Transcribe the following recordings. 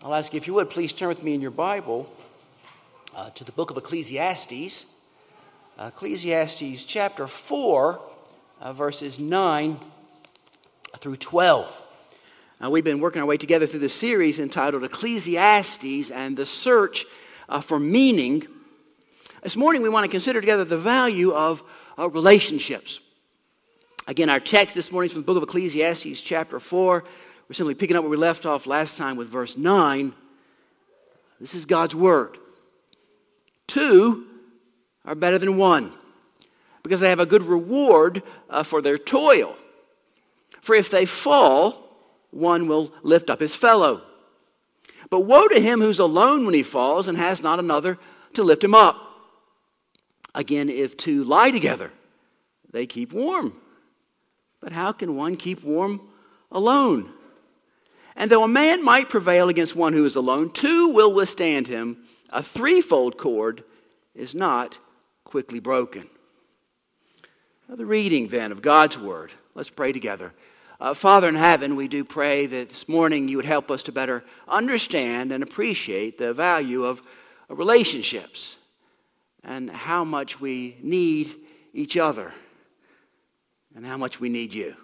I'll ask you if you would please turn with me in your Bible to the book of Ecclesiastes. Ecclesiastes chapter 4, verses 9 through 12. We've been working our way together through this series entitled Ecclesiastes and the Search for Meaning. This morning we want to consider together the value of relationships. Again, our text this morning is from the book of Ecclesiastes chapter 4. We're simply picking up where we left off last time with verse 9. This is God's word. Two are better than one, because they have a good reward for their toil. For if they fall, one will lift up his fellow. But woe to him who's alone when he falls and has not another to lift him up. Again, if two lie together, they keep warm. But how can one keep warm alone? And though a man might prevail against one who is alone, two will withstand him. A threefold cord is not quickly broken. Now, the reading then of God's word. Let's pray together. Father in heaven, we do pray that this morning you would help us to better understand and appreciate the value of relationships and how much we need each other and how much we need you.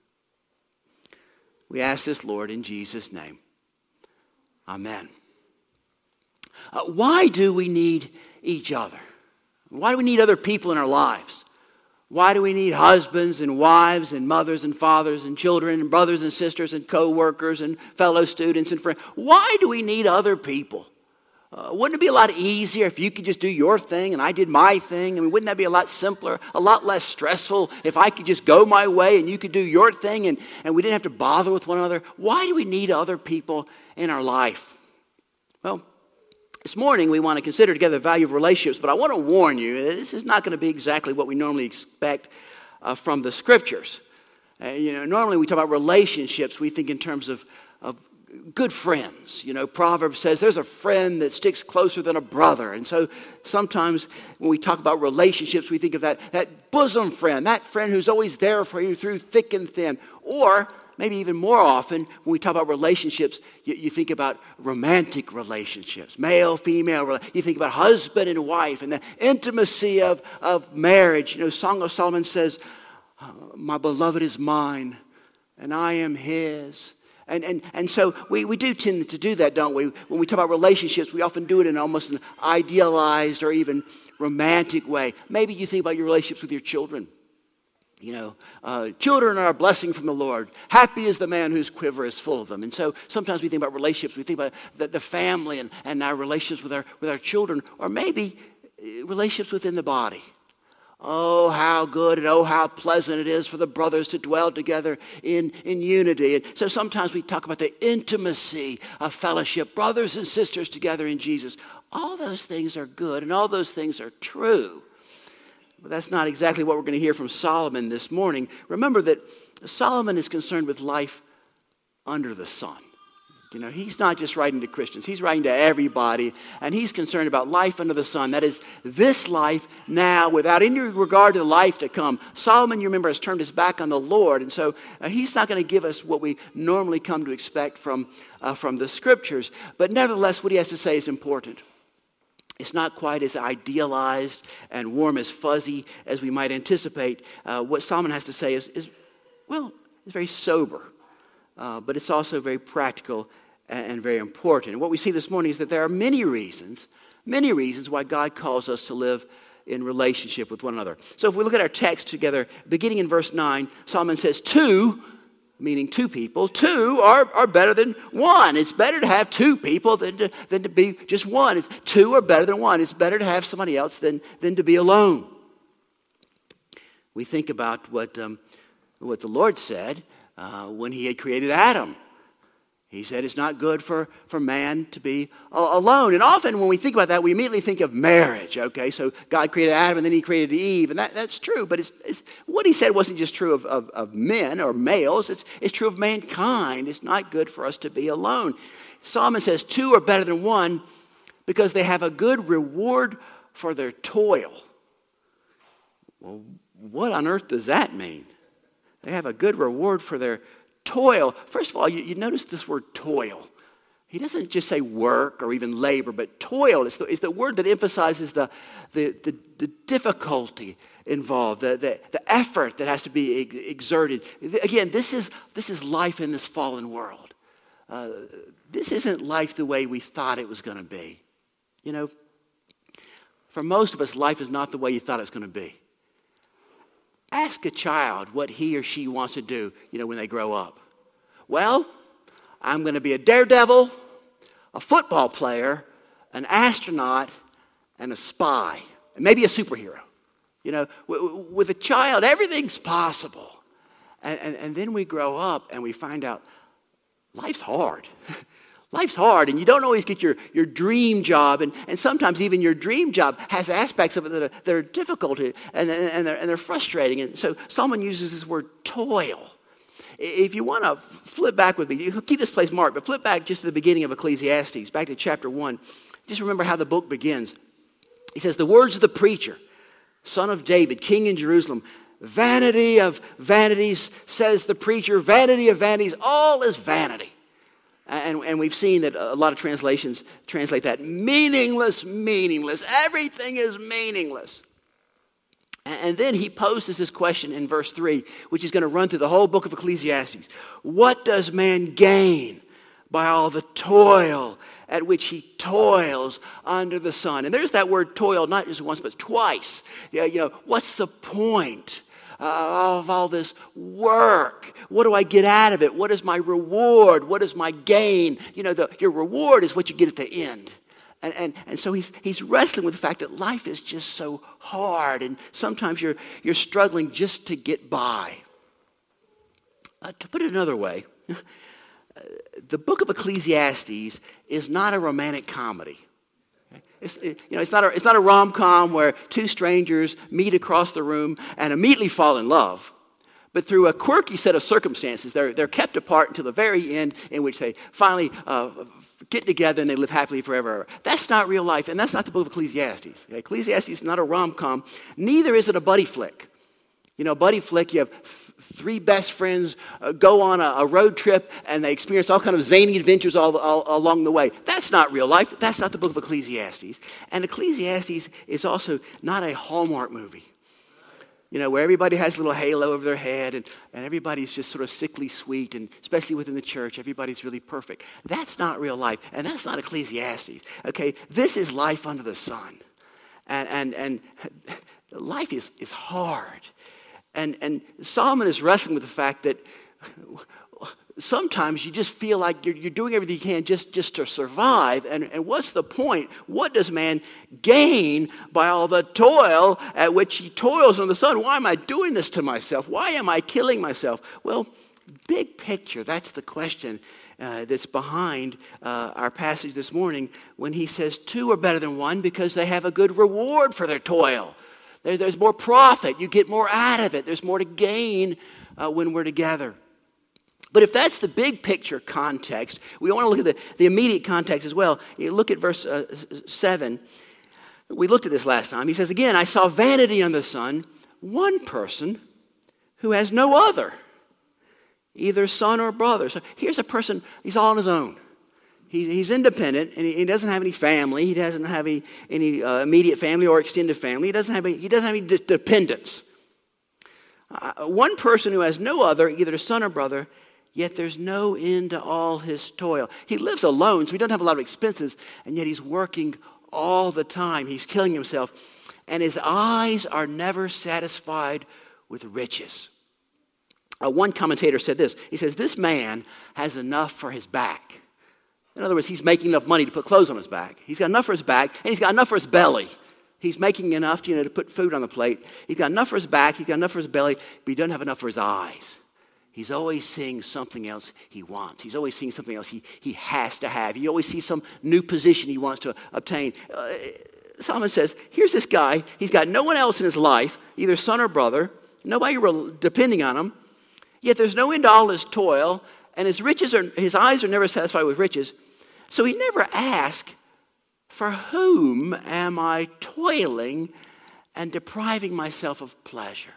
We ask this, Lord, in Jesus' name. Amen. Why do we need each other? Why do we need other people in our lives? Why do we need husbands and wives and mothers and fathers and children and brothers and sisters and co-workers and fellow students and friends? Why do we need other people? Wouldn't it be a lot easier if you could just do your thing and I did my thing? I mean, wouldn't that be a lot simpler, a lot less stressful if I could just go my way and you could do your thing and we didn't have to bother with one another? Why do we need other people in our life? Well, this morning we want to consider together the value of relationships, but I want to warn you, this is not going to be exactly what we normally expect from the Scriptures. Normally we talk about relationships, we think in terms of good friends. Proverbs says there's a friend that sticks closer than a brother. And so sometimes when we talk about relationships, we think of that bosom friend, that friend who's always there for you through thick and thin. Or maybe even more often, when we talk about relationships, you think about romantic relationships, male, female. You think about husband and wife and the intimacy of marriage. Song of Solomon says, my beloved is mine and I am his. And so we do tend to do that, don't we? When we talk about relationships, we often do it in almost an idealized or even romantic way. Maybe you think about your relationships with your children. Children are a blessing from the Lord. Happy is the man whose quiver is full of them. And so sometimes we think about relationships. We think about the family and our relationships with our children, or maybe relationships within the body. Oh, how good and oh, how pleasant it is for the brothers to dwell together in unity. And so sometimes we talk about the intimacy of fellowship, brothers and sisters together in Jesus. All those things are good and all those things are true. But that's not exactly what we're going to hear from Solomon this morning. Remember that Solomon is concerned with life under the sun. He's not just writing to Christians. He's writing to everybody. And he's concerned about life under the sun. That is, this life now without any regard to the life to come. Solomon, you remember, has turned his back on the Lord. And so he's not going to give us what we normally come to expect from the Scriptures. But nevertheless, what he has to say is important. It's not quite as idealized and warm as fuzzy as we might anticipate. What Solomon has to say is very sober. But it's also very practical and very important. And what we see this morning is that there are many reasons why God calls us to live in relationship with one another. So if we look at our text together, beginning in verse 9, Solomon says, two, meaning two people, two are better than one. It's better to have two people than to be just one. Two are better than one. It's better to have somebody else than to be alone. We think about what the Lord said when he had created Adam. He said it's not good for man to be alone. And often when we think about that, we immediately think of marriage, okay? So God created Adam and then he created Eve, and that's true. But it's what he said wasn't just true of men or males. It's true of mankind. It's not good for us to be alone. Solomon says two are better than one because they have a good reward for their toil. Well, what on earth does that mean? They have a good reward for their toil. First of all, you notice this word toil. he doesn't just say work or even labor, but toil. It's the word that emphasizes the difficulty involved, the effort that has to be exerted. Again, this is life in this fallen world. This isn't life the way we thought it was going to be. You know, for most of us, life is not the way you thought it was going to be. Ask a child what he or she wants to do, when they grow up. Well, I'm going to be a daredevil, a football player, an astronaut, and a spy, and maybe a superhero. With a child, everything's possible. And then we grow up and we find out life's hard. Life's hard, and you don't always get your dream job, and sometimes even your dream job has aspects of it that are difficult and they're frustrating. And so Solomon uses this word toil. If you want to flip back with me, you keep this place marked, but flip back just to the beginning of Ecclesiastes, back to chapter 1. Just remember how the book begins. He says, the words of the preacher, son of David, king in Jerusalem, vanity of vanities, says the preacher, vanity of vanities, all is vanity. And we've seen that a lot of translations translate that meaningless, meaningless. Everything is meaningless. And then he poses this question in verse 3, which is going to run through the whole book of Ecclesiastes. What does man gain by all the toil at which he toils under the sun? And there's that word toil, not just once, but twice. What's the point of all this work? What do I get out of it? What is my reward? What is my gain? Your reward is what you get at the end. And so he's wrestling with the fact that life is just so hard, and sometimes you're struggling just to get by. To put it another way, the book of Ecclesiastes is not a romantic comedy. It's not a rom-com where two strangers meet across the room and immediately fall in love. But through a quirky set of circumstances, they're kept apart until the very end, in which they finally get together and they live happily forever. That's not real life, and that's not the book of Ecclesiastes. Ecclesiastes is not a rom-com. Neither is it a buddy flick. Buddy flick, you have three best friends go on a road trip, and they experience all kind of zany adventures all along the way. That's not real life. That's not the book of Ecclesiastes. And Ecclesiastes is also not a Hallmark movie. Where everybody has a little halo over their head and everybody's just sort of sickly sweet, and especially within the church, everybody's really perfect. That's not real life, and that's not Ecclesiastes. Okay, this is life under the sun. And life is hard. And Solomon is wrestling with the fact that sometimes you just feel like you're doing everything you can just to survive. And what's the point? What does man gain by all the toil at which he toils under the sun? Why am I doing this to myself? Why am I killing myself? Well, big picture, that's the question that's behind our passage this morning when he says two are better than one because they have a good reward for their toil. There's more profit. You get more out of it. There's more to gain when we're together. But if that's the big picture context, we want to look at the immediate context as well. You look at verse 7. We looked at this last time. He says, again, I saw vanity under the sun, one person who has no other, either son or brother. So here's a person, he's all on his own. He's independent, and he doesn't have any family. He doesn't have any immediate family or extended family. He doesn't have any dependents. One person who has no other, either son or brother, yet there's no end to all his toil. He lives alone, so he doesn't have a lot of expenses, and yet he's working all the time. He's killing himself, and his eyes are never satisfied with riches. One commentator said this. He says, this man has enough for his back. In other words, he's making enough money to put clothes on his back. He's got enough for his back, and he's got enough for his belly. He's making enough, to put food on the plate. He's got enough for his back, he's got enough for his belly, but he doesn't have enough for his eyes. He's always seeing something else he wants. He's always seeing something else he has to have. He always sees some new position he wants to obtain. Solomon says, here's this guy. He's got no one else in his life, either son or brother, nobody depending on him, yet there's no end to all his toil, and his eyes are never satisfied with riches. So he never asks, for whom am I toiling and depriving myself of pleasure?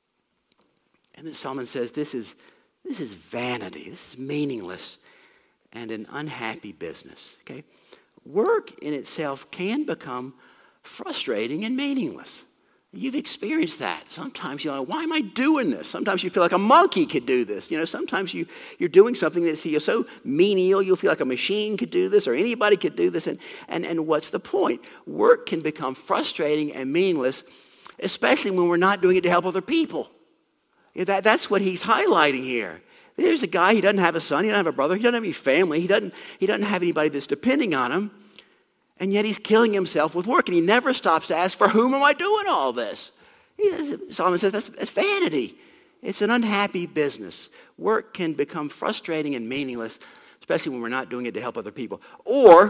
And then Solomon says, this is vanity. This is meaningless. and an unhappy business. Okay? Work in itself can become frustrating and meaningless. You've experienced that. Sometimes you're like, why am I doing this? Sometimes you feel like a monkey could do this. Sometimes you're doing something that's so menial, you'll feel like a machine could do this or anybody could do this. And what's the point? Work can become frustrating and meaningless, especially when we're not doing it to help other people. That's what he's highlighting here. There's a guy, he doesn't have a son, he doesn't have a brother, he doesn't have any family, he doesn't have anybody that's depending on him. And yet he's killing himself with work, and he never stops to ask, for whom am I doing all this? Solomon says that's vanity. It's an unhappy business. Work can become frustrating and meaningless, especially when we're not doing it to help other people. Or,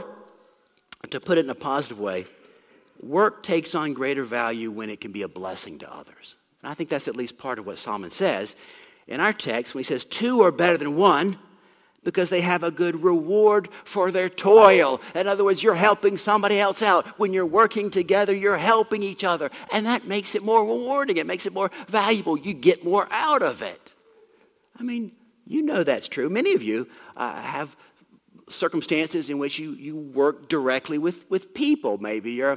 to put it in a positive way, work takes on greater value when it can be a blessing to others. And I think that's at least part of what Solomon says in our text when he says, two are better than one, because they have a good reward for their toil. In other words, you're helping somebody else out. When you're working together, you're helping each other. And that makes it more rewarding. It makes it more valuable. You get more out of it. I mean, you know that's true. Many of you have circumstances in which you work directly with people. Maybe you're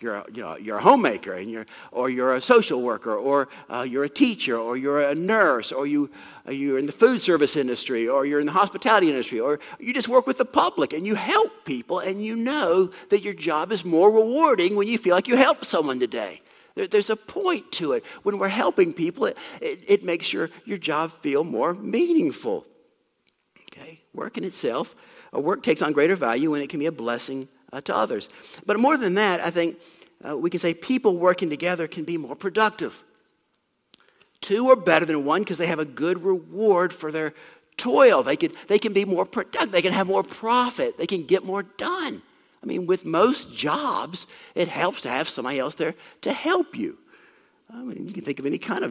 a homemaker, or you're a social worker, or you're a teacher, or you're a nurse, or you're in the food service industry, or you're in the hospitality industry, or you just work with the public and you help people, and you know that your job is more rewarding when you feel like you helped someone today. There's a point to it. When we're helping people, it makes your job feel more meaningful. Okay, work in itself, work takes on greater value when it can be a blessing to others. But more than that, I think we can say people working together can be more productive. Two are better than one because they have a good reward for their toil. They can be more productive. They can have more profit. They can get more done. I mean, with most jobs, it helps to have somebody else there to help you. I mean, you can think of any kind of,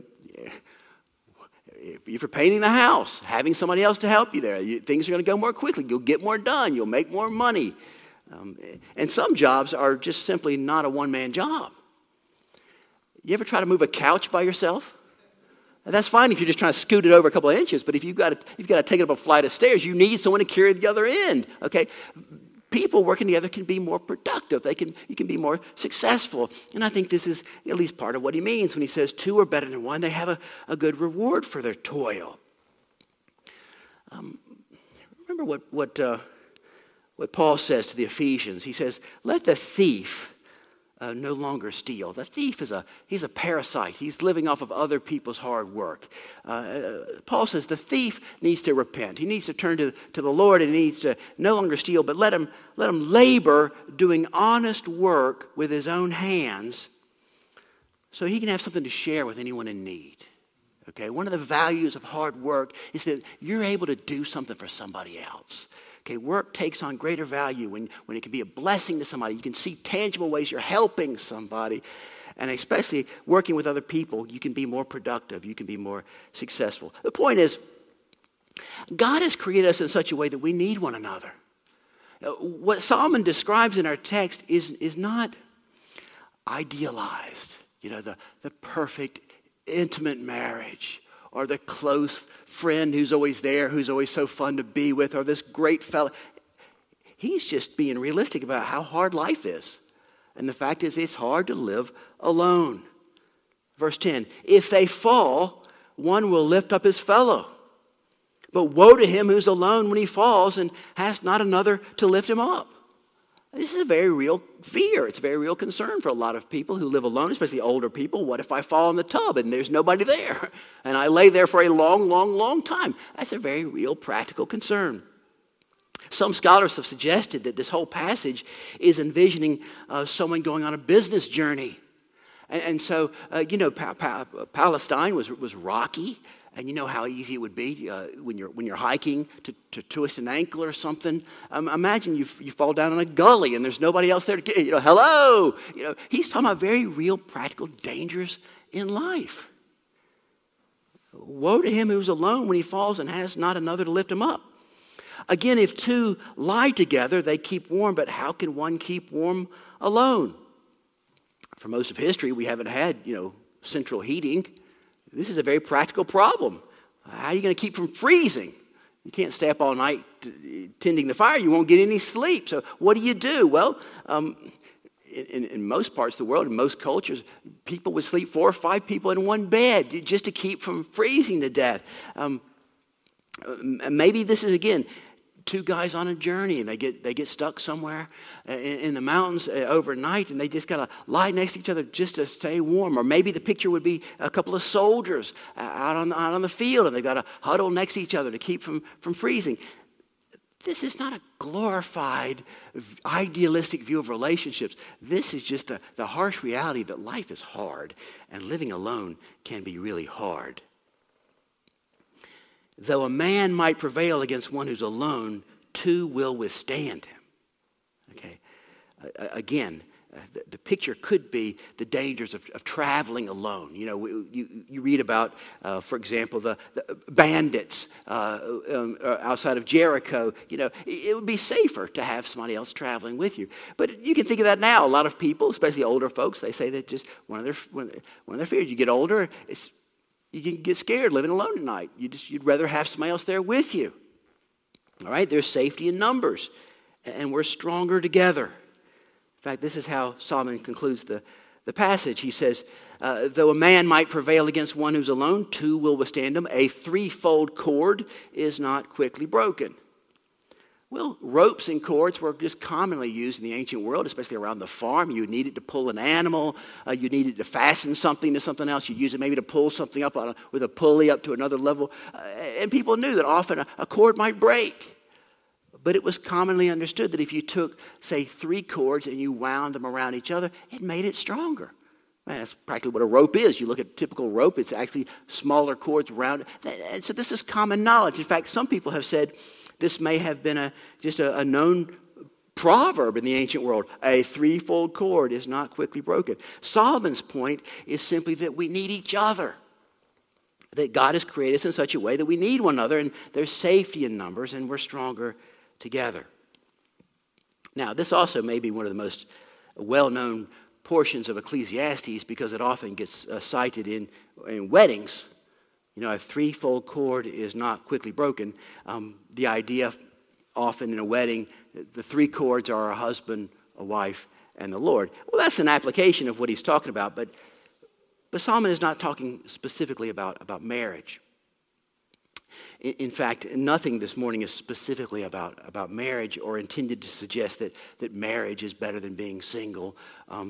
if you're painting the house, having somebody else to help you there, things are going to go more quickly. You'll get more done. You'll make more money. And some jobs are just simply not a one-man job. You ever try to move a couch by yourself? That's fine if you're just trying to scoot it over a couple of inches, but if you've got to take it up a flight of stairs, you need someone to carry the other end. Okay, people working together can be more productive. You can be more successful, and I think this is at least part of what he means when he says two are better than one. They have a good reward for their toil. Remember what Paul says to the Ephesians. He says, let the thief no longer steal. The thief he's a parasite. He's living off of other people's hard work. Paul says the thief needs to repent. He needs to turn to the Lord, and he needs to no longer steal, but let him labor doing honest work with his own hands so he can have something to share with anyone in need. Okay, one of the values of hard work is that you're able to do something for somebody else. Okay, work takes on greater value when it can be a blessing to somebody. You can see tangible ways you're helping somebody. And especially working with other people, you can be more productive. You can be more successful. The point is, God has created us in such a way that we need one another. What Solomon describes in our text is not idealized. The perfect, intimate marriage, or the close friend who's always there, who's always so fun to be with, or this great fellow. He's just being realistic about how hard life is. And the fact is, it's hard to live alone. Verse 10, if they fall, one will lift up his fellow. But woe to him who's alone when he falls and has not another to lift him up. This is a very real fear. It's a very real concern for a lot of people who live alone, especially older people. What if I fall in the tub and there's nobody there? And I lay there for a long, long, long time. That's a very real practical concern. Some scholars have suggested that this whole passage is envisioning someone going on a business journey. And so, Palestine was rocky. And you know how easy it would be when you're hiking to twist an ankle or something. Imagine you fall down in a gully and there's nobody else there to get you. Hello. He's talking about very real, practical dangers in life. Woe to him who's alone when he falls and has not another to lift him up. Again, if two lie together, they keep warm. But how can one keep warm alone? For most of history, we haven't had central heating. This is a very practical problem. How are you going to keep from freezing? You can't stay up all night tending the fire, you won't get any sleep. So what do? Well, in most parts of the world, in most cultures, people would sleep 4 or 5 people in one bed just to keep from freezing to death. Maybe this is, again, 2 guys on a journey, and they get stuck somewhere in the mountains overnight, and they just got to lie next to each other just to stay warm. Or maybe the picture would be a couple of soldiers out on the field, and they've got to huddle next to each other to keep from freezing. This is not a glorified, idealistic view of relationships. This is just the harsh reality that life is hard, and living alone can be really hard. Though a man might prevail against one who's alone, 2 will withstand him. Okay. Again, the picture could be the dangers of traveling alone. You know, you read about, for example, the bandits outside of Jericho. You know, it would be safer to have somebody else traveling with you. But you can think of that now. A lot of people, especially older folks, they say that just one of their fears. You get older, you can get scared living alone at night. You'd rather have somebody else there with you. All right, there's safety in numbers, and we're stronger together. In fact, this is how Solomon concludes the passage. He says, though a man might prevail against one who's alone, 2 will withstand him. A 3-fold cord is not quickly broken. Well, ropes and cords were just commonly used in the ancient world, especially around the farm. You need it to pull an animal. You needed to fasten something to something else. You'd use it maybe to pull something up with a pulley up to another level. And people knew that often a cord might break. But it was commonly understood that if you took, say, 3 cords and you wound them around each other, it made it stronger. Well, that's practically what a rope is. You look at a typical rope, it's actually smaller cords around it. And so this is common knowledge. In fact, some people have said this may have been just a known proverb in the ancient world. A 3-fold cord is not quickly broken. Solomon's point is simply that we need each other. That God has created us in such a way that we need one another, and there's safety in numbers, and we're stronger together. Now, this also may be one of the most well-known portions of Ecclesiastes because it often gets cited in weddings. You know, a 3-fold cord is not quickly broken. The idea often in a wedding, the 3 cords are a husband, a wife, and the Lord. Well, that's an application of what he's talking about, but Solomon is not talking specifically about marriage. In fact, nothing this morning is specifically about marriage or intended to suggest that marriage is better than being single.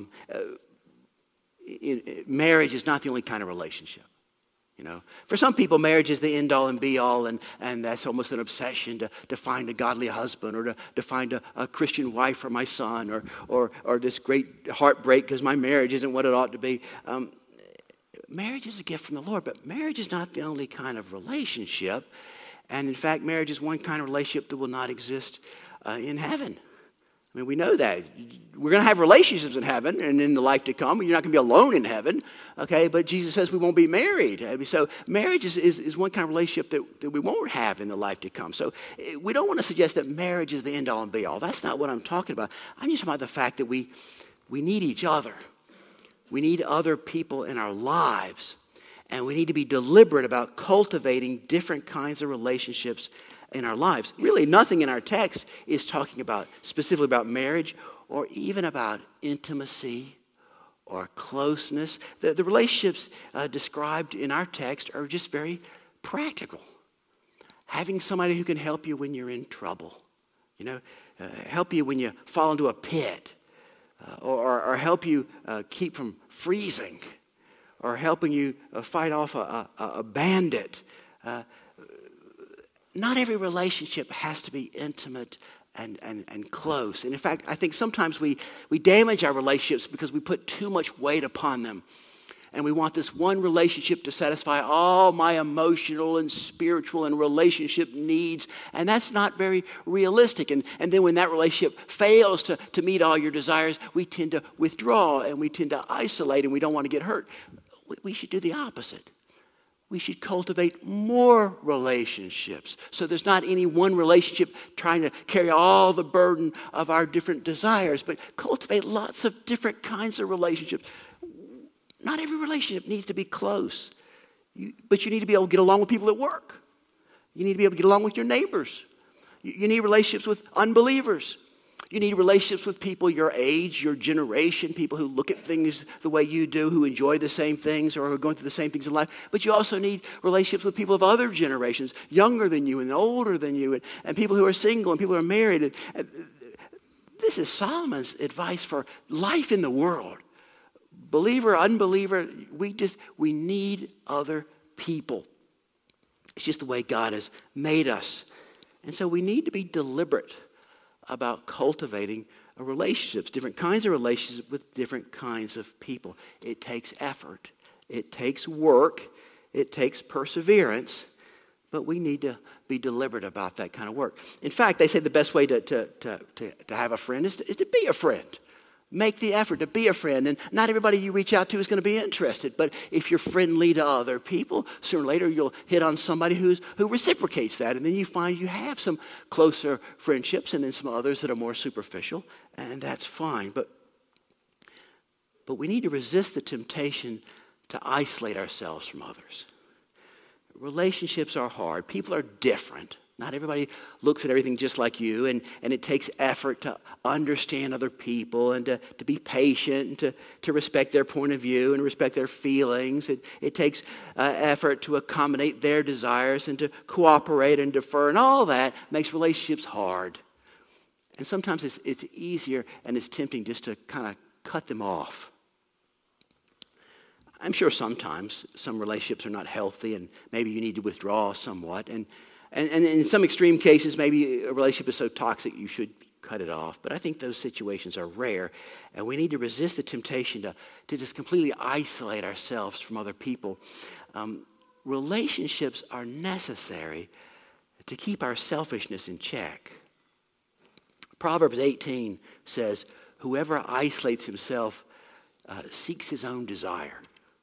Marriage is not the only kind of relationship. You know, for some people, marriage is the end-all and be-all, and that's almost an obsession to find a godly husband or to find a Christian wife for my son or this great heartbreak because my marriage isn't what it ought to be. Marriage is a gift from the Lord, but marriage is not the only kind of relationship. And in fact, marriage is one kind of relationship that will not exist in heaven. I mean, we know that. We're going to have relationships in heaven and in the life to come. You're not going to be alone in heaven, okay? But Jesus says we won't be married. So marriage is one kind of relationship that we won't have in the life to come. So we don't want to suggest that marriage is the end-all and be-all. That's not what I'm talking about. I'm just talking about the fact that we need each other. We need other people in our lives. And we need to be deliberate about cultivating different kinds of relationships in our lives. Really, nothing in our text is talking about specifically about marriage or even about intimacy or closeness. The relationships described in our text are just very practical. Having somebody who can help you when you're in trouble, help you when you fall into a pit, or help you keep from freezing, or helping you fight off a bandit. Not every relationship has to be intimate and close. And in fact, I think sometimes we damage our relationships because we put too much weight upon them. And we want this one relationship to satisfy all my emotional and spiritual and relationship needs. And that's not very realistic. And then when that relationship fails to meet all your desires, we tend to withdraw and we tend to isolate and we don't want to get hurt. We should do the opposite. We should cultivate more relationships. So there's not any one relationship trying to carry all the burden of our different desires, but cultivate lots of different kinds of relationships. Not every relationship needs to be close, but you need to be able to get along with people at work. You need to be able to get along with your neighbors. You need relationships with unbelievers. You need relationships with people your age, your generation, people who look at things the way you do, who enjoy the same things or who are going through the same things in life. But you also need relationships with people of other generations, younger than you and older than you, and people who are single and people who are married. And this is Solomon's advice for life in the world. Believer, unbeliever, we need other people. It's just the way God has made us. And so we need to be deliberate about cultivating relationships, different kinds of relationships with different kinds of people. It takes effort. It takes work. It takes perseverance. But we need to be deliberate about that kind of work. In fact, they say the best way to have a friend is to be a friend. Make the effort to be a friend. And not everybody you reach out to is going to be interested. But if you're friendly to other people, sooner or later you'll hit on somebody who reciprocates that. And then you find you have some closer friendships and then some others that are more superficial. And that's fine. But we need to resist the temptation to isolate ourselves from others. Relationships are hard. People are different. Not everybody looks at everything just like you, and it takes effort to understand other people and to be patient and to respect their point of view and respect their feelings. It takes effort to accommodate their desires and to cooperate and defer, and all that makes relationships hard. And sometimes it's easier and it's tempting just to kind of cut them off. I'm sure sometimes some relationships are not healthy and maybe you need to withdraw somewhat. And in some extreme cases, maybe a relationship is so toxic you should cut it off. But I think those situations are rare, and we need to resist the temptation to just completely isolate ourselves from other people. Relationships are necessary to keep our selfishness in check. Proverbs 18 says, "Whoever isolates himself seeks his own desire."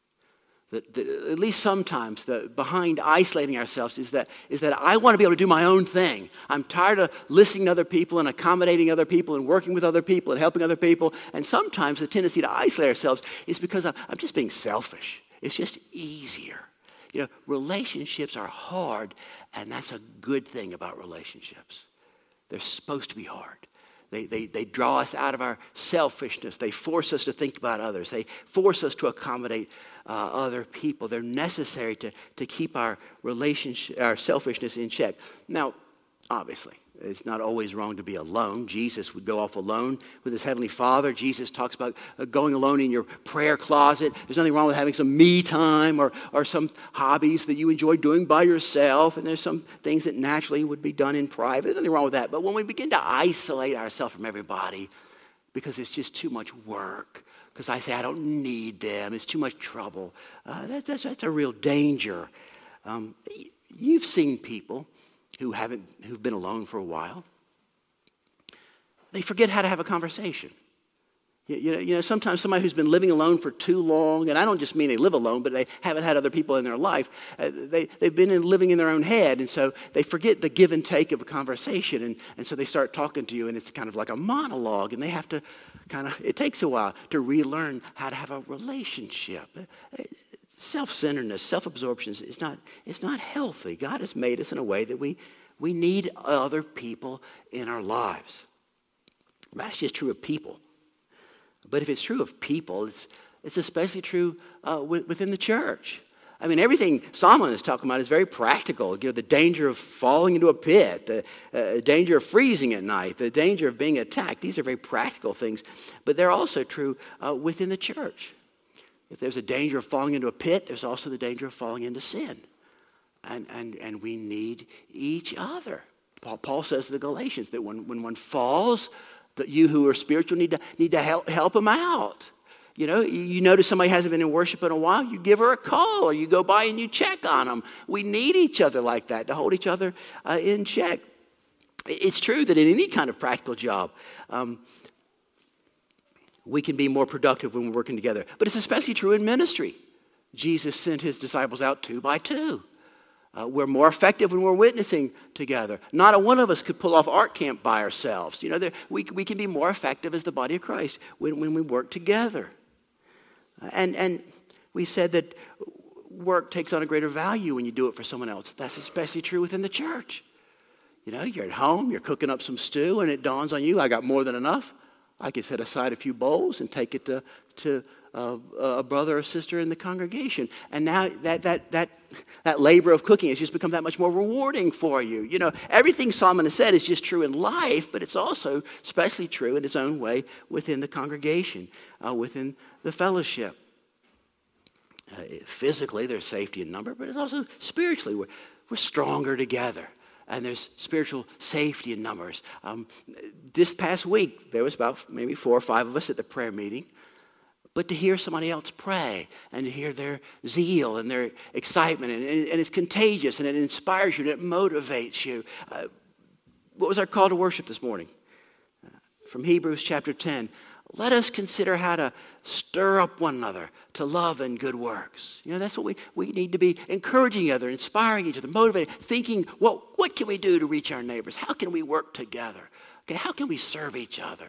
At least sometimes behind isolating ourselves is that I want to be able to do my own thing. I'm tired of listening to other people and accommodating other people and working with other people and helping other people. And sometimes the tendency to isolate ourselves is because I'm just being selfish. It's just easier. Relationships are hard, and that's a good thing about relationships. They're supposed to be hard. They draw us out of our selfishness. They force us to think about others. They force us to accommodate other people. They're necessary to keep our selfishness in check. Now, obviously, it's not always wrong to be alone. Jesus would go off alone with his heavenly Father. Jesus talks about going alone in your prayer closet. There's nothing wrong with having some me time or some hobbies that you enjoy doing by yourself. And there's some things that naturally would be done in private. There's nothing wrong with that. But when we begin to isolate ourselves from everybody because it's just too much work, because I say I don't need them, it's too much trouble, that's a real danger. You've seen people who've been alone for a while. They forget how to have a conversation. Sometimes somebody who's been living alone for too long, and I don't just mean they live alone, but they haven't had other people in their life. They've been living in their own head, and so they forget the give and take of a conversation, and so they start talking to you, and it's kind of like a monologue, and they have to it takes a while to relearn how to have a relationship. Self-centeredness, self-absorption is not healthy. God has made us in a way that we need other people in our lives. That's just true of people. But if it's true of people, it's especially true within the church. I mean, everything Solomon is talking about is very practical. The danger of falling into a pit, the danger of freezing at night, the danger of being attacked. These are very practical things. But they're also true within the church. If there's a danger of falling into a pit, there's also the danger of falling into sin. And we need each other. Paul says to the Galatians that when one falls, that you who are spiritual need to help them out. You notice somebody hasn't been in worship in a while, you give her a call or you go by and you check on them. We need each other like that to hold each other in check. It's true that in any kind of practical job, we can be more productive when we're working together. But it's especially true in ministry. Jesus sent his disciples out 2 by 2. We're more effective when we're witnessing together. Not a one of us could pull off art camp by ourselves. We can be more effective as the body of Christ when we work together. And we said that work takes on a greater value when you do it for someone else. That's especially true within the church. You know, you're at home, you're cooking up some stew, and it dawns on you, I got more than enough. I can set aside a few bowls and take it to a brother or sister in the congregation. And now that labor of cooking has just become that much more rewarding for you. You know, everything Solomon has said is just true in life, but it's also especially true in its own way within the congregation, within the fellowship. Physically, there's safety in number, but it's also spiritually. We're stronger together. And there's spiritual safety in numbers. This past week, there was about maybe 4 or 5 of us at the prayer meeting. But to hear somebody else pray and to hear their zeal and their excitement, and it's contagious and it inspires you and it motivates you. What was our call to worship this morning? From Hebrews chapter 10. Let us consider how to stir up one another to love and good works. You know, that's what we need to be encouraging each other, inspiring each other, motivating, thinking, well, what can we do to reach our neighbors? How can we work together? Okay, how can we serve each other?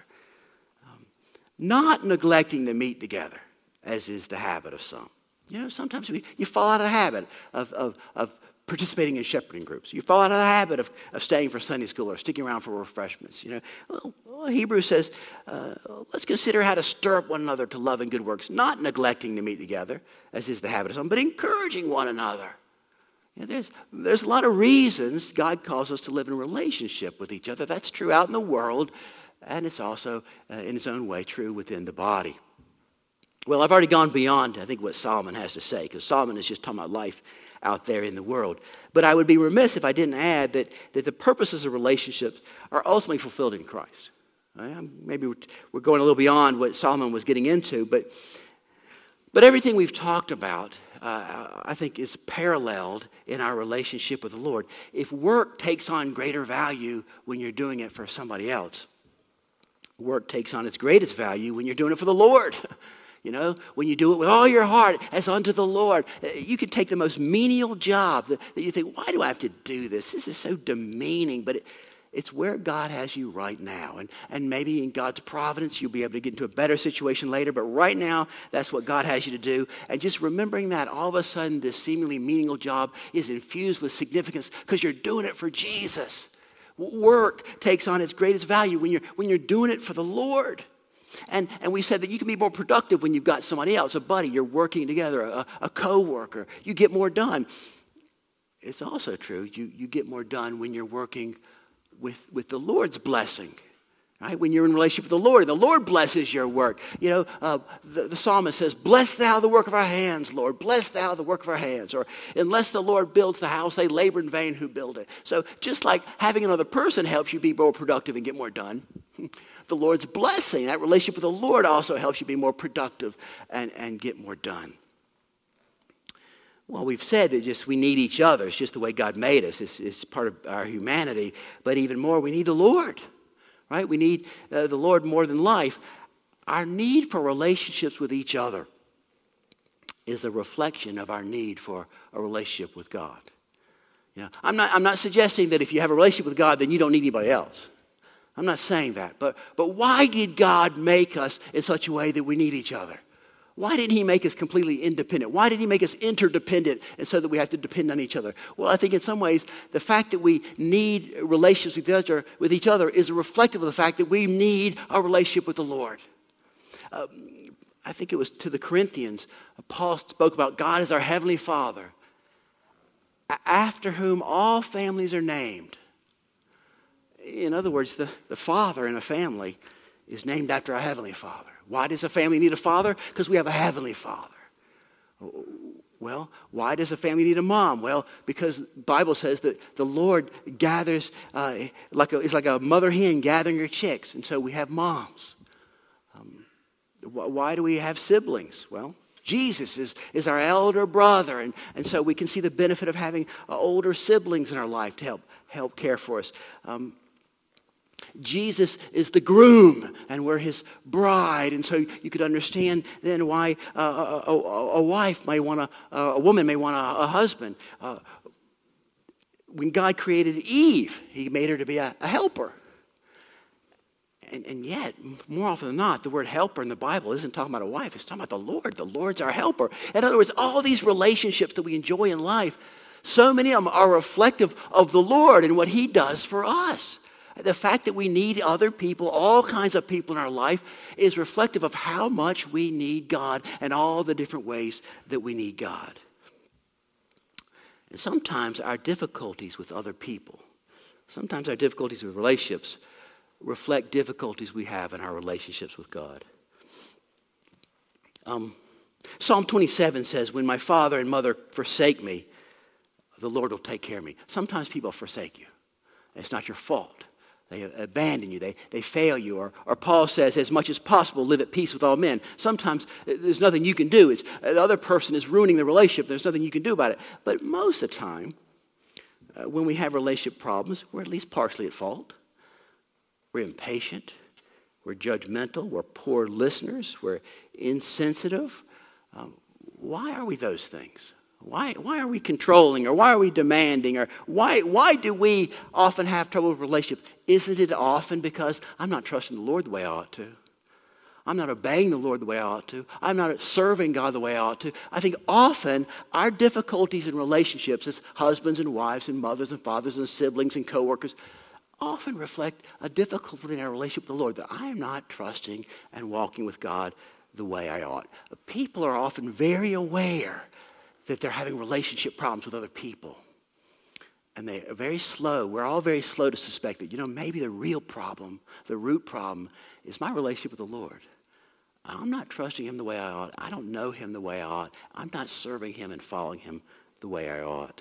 Not neglecting to meet together, as is the habit of some. You know, sometimes you fall out of the habit of participating in shepherding groups. You fall out of the habit of staying for Sunday school or sticking around for refreshments. You know, well, Hebrews says, let's consider how to stir up one another to love and good works, not neglecting to meet together, as is the habit of some, but encouraging one another. You know, there's a lot of reasons God calls us to live in a relationship with each other. That's true out in the world, and it's also, in its own way, true within the body. Well, I've already gone beyond, I think, what Solomon has to say, because Solomon is just talking about life out there in the world. But I would be remiss if I didn't add that the purposes of relationships are ultimately fulfilled in Christ. Maybe we're going a little beyond what Solomon was getting into, but everything we've talked about, I think, is paralleled in our relationship with the Lord. If work takes on greater value when you're doing it for somebody else, work takes on its greatest value when you're doing it for the Lord. You know, when you do it with all your heart as unto the Lord, you could take the most menial job that you think, why do I have to do this? This is so demeaning, but it's where God has you right now. And maybe in God's providence, you'll be able to get into a better situation later, but right now, that's what God has you to do. And just remembering that, all of a sudden, this seemingly menial job is infused with significance because you're doing it for Jesus. Work takes on its greatest value when you're doing it for the Lord. And we said that you can be more productive when you've got somebody else, a buddy, you're working together, a co-worker. You get more done. It's also true, you get more done when you're working with the Lord's blessing. Right? When you're in relationship with the Lord, the Lord blesses your work. You know, the psalmist says, bless thou the work of our hands, Lord. Bless thou the work of our hands. Or unless the Lord builds the house, they labor in vain who build it. So just like having another person helps you be more productive and get more done, the Lord's blessing, that relationship with the Lord also helps you be more productive and get more done. Well, we've said that we need each other. It's just the way God made us. It's part of our humanity. But even more, we need the Lord. Right? We need the Lord more than life. Our need for relationships with each other is a reflection of our need for a relationship with God. You know, I'm not suggesting that if you have a relationship with God, then you don't need anybody else. I'm not saying that. But why did God make us in such a way that we need each other? Why didn't he make us completely independent? Why did he make us interdependent and so that we have to depend on each other? Well, I think in some ways, the fact that we need relations with each other is reflective of the fact that we need a relationship with the Lord. I think it was to the Corinthians, Paul spoke about God as our Heavenly Father, after whom all families are named. In other words, the father in a family is named after our Heavenly Father. Why does a family need a father? Because we have a Heavenly Father. Well, why does a family need a mom? Well, because the Bible says that the Lord gathers, it's like a mother hen gathering her chicks. And so we have moms. Why do we have siblings? Well, Jesus is our elder brother. And so we can see the benefit of having older siblings in our life to help care for us. Jesus is the groom, and we're his bride. And so you could understand then why a wife may want a woman may want a husband. When God created Eve, he made her to be a helper. And yet, more often than not, the word helper in the Bible isn't talking about a wife. It's talking about the Lord. The Lord's our helper. In other words, all these relationships that we enjoy in life, So many of them are reflective of the Lord and what he does for us. The fact that we need other people, all kinds of people in our life, is reflective of how much we need God and all the different ways that we need God. And sometimes our difficulties with other people, sometimes our difficulties with relationships reflect difficulties we have in our relationships with God. Psalm 27 says, when my father and mother forsake me, the Lord will take care of me. Sometimes people forsake you. It's not your fault. They abandon you. They fail you. Or Paul says, as much as possible, live at peace with all men. Sometimes there's nothing you can do. The other person is ruining the relationship. There's nothing you can do about it. But most of the time, when we have relationship problems, we're at least partially at fault. We're impatient. We're judgmental. We're poor listeners. We're insensitive. Why are we those things? Why are we controlling, or why are we demanding, or why do we often have trouble with relationships? Isn't it often because I'm not trusting the Lord the way I ought to? I'm not obeying the Lord the way I ought to. I'm not serving God the way I ought to. I think often our difficulties in relationships as husbands and wives and mothers and fathers and siblings and coworkers often reflect a difficulty in our relationship with the Lord, that I am not trusting and walking with God the way I ought. People are often very aware that they're having relationship problems with other people. And they are very slow. We're all very slow to suspect that, maybe the real problem, the root problem, is my relationship with the Lord. I'm not trusting him the way I ought. I don't know him the way I ought. I'm not serving him and following him the way I ought.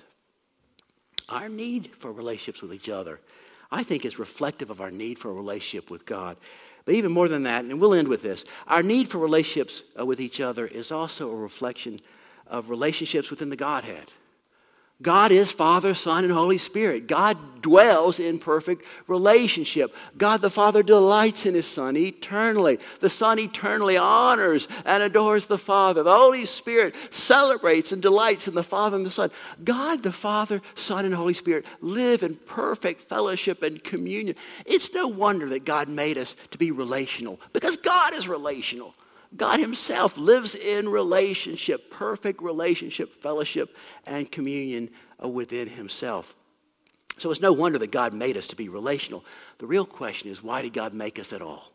Our need for relationships with each other, I think, is reflective of our need for a relationship with God. But even more than that, and we'll end with this, our need for relationships with each other is also a reflection of relationships within the Godhead. God is Father, Son, and Holy Spirit. God dwells in perfect relationship. God the Father delights in his Son eternally. The Son eternally honors and adores the Father. The Holy Spirit celebrates and delights in the Father and the Son. God the Father, Son, and Holy Spirit live in perfect fellowship and communion. It's no wonder that God made us to be relational, because God is relational. God himself lives in relationship, perfect relationship, fellowship, and communion within himself. So it's no wonder that God made us to be relational. The real question is, why did God make us at all?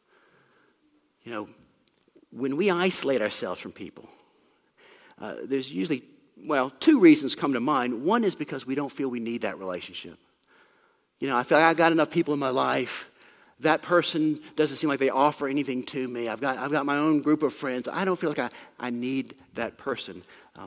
When we isolate ourselves from people, there's usually, two reasons come to mind. One is because we don't feel we need that relationship. I feel like I got enough people in my life. That person doesn't seem like they offer anything to me. I've got my own group of friends. I don't feel like I need that person.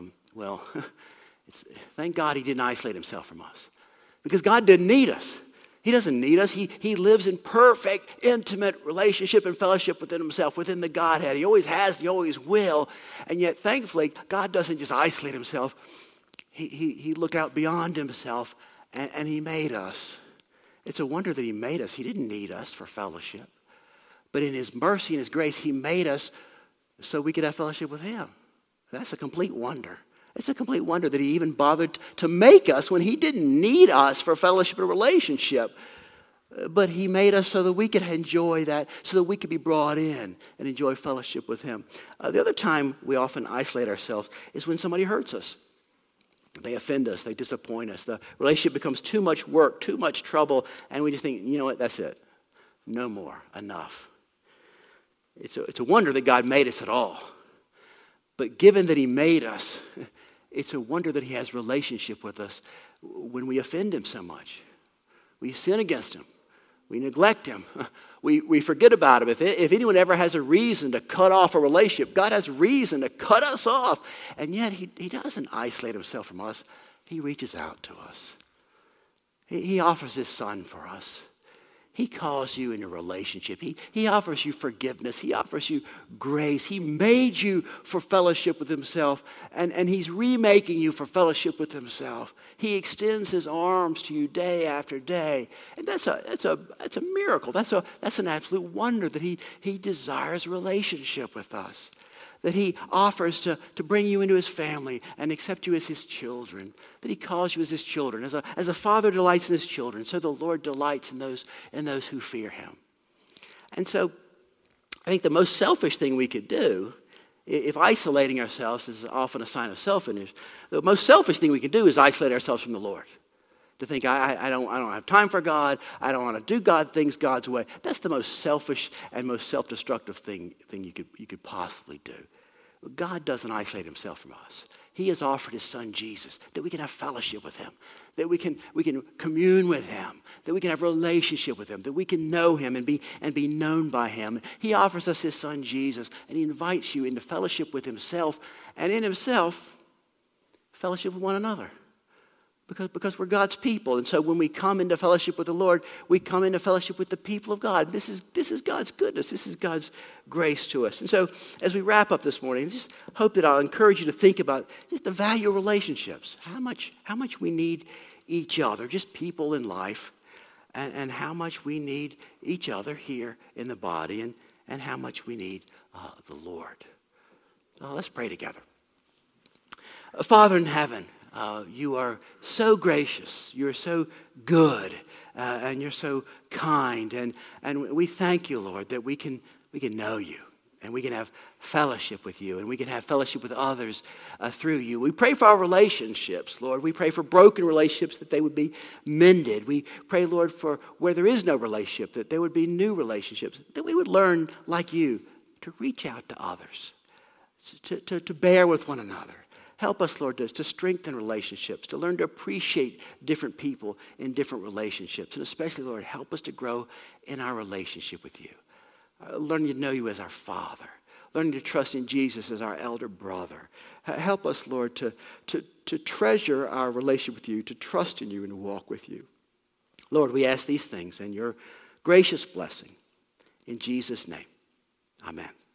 Thank God he didn't isolate himself from us, because God didn't need us. He doesn't need us. He lives in perfect, intimate relationship and fellowship within himself, within the Godhead. He always has, he always will. And yet, thankfully, God doesn't just isolate himself. He looked out beyond himself, and he made us. It's a wonder that he made us. He didn't need us for fellowship. But in his mercy and his grace, he made us so we could have fellowship with him. That's a complete wonder. It's a complete wonder that he even bothered to make us when he didn't need us for fellowship or relationship. But he made us so that we could enjoy that, so that we could be brought in and enjoy fellowship with him. The other time we often isolate ourselves is when somebody hurts us. They offend us. They disappoint us. The relationship becomes too much work, too much trouble, and we just think, you know what, that's it. No more. Enough. It's a wonder that God made us at all. But given that he made us, it's a wonder that he has relationship with us when we offend him so much. We sin against him. We neglect him. We forget about him. If anyone ever has a reason to cut off a relationship, God has reason to cut us off. And yet he doesn't isolate himself from us. He reaches out to us. He offers his Son for us. He calls you in a relationship. He offers you forgiveness. He offers you grace. He made you for fellowship with himself, and he's remaking you for fellowship with himself. He extends his arms to you day after day. And that's a miracle. That's an absolute wonder that he desires relationship with us. That he offers to bring you into his family and accept you as his children. That he calls you as his children. As a father delights in his children, so the Lord delights in those who fear him. And so I think the most selfish thing we could do if isolating ourselves is often a sign of selfishness, the most selfish thing we can do is isolate ourselves from the Lord. To think, I don't have time for God. I don't want to do things God's way. That's the most selfish and most self-destructive thing you could possibly do. God doesn't isolate himself from us. He has offered his son Jesus that we can have fellowship with him, that we can commune with him, that we can have relationship with him, that we can know him and be known by him. He offers us his son Jesus, and he invites you into fellowship with himself, and in himself, fellowship with one another. Because we're God's people. And so when we come into fellowship with the Lord, we come into fellowship with the people of God. This is God's goodness. This is God's grace to us. And so as we wrap up this morning, I just hope that I'll encourage you to think about just the value of relationships. How much we need each other, just people in life, and how much we need each other here in the body, and how much we need the Lord. Let's pray together. Father in heaven, you are so gracious, you're so good, and you're so kind. And we thank you, Lord, that we can know you, and we can have fellowship with you, and we can have fellowship with others through you. We pray for our relationships, Lord. We pray for broken relationships, that they would be mended. We pray, Lord, for where there is no relationship, that there would be new relationships, that we would learn, like you, to reach out to others, to bear with one another. Help us, Lord, to strengthen relationships, to learn to appreciate different people in different relationships. And especially, Lord, help us to grow in our relationship with you. Learning to know you as our Father. Learning to trust in Jesus as our elder brother. Help us, Lord, to treasure our relationship with you, to trust in you and to walk with you. Lord, we ask these things in your gracious blessing. In Jesus' name, amen.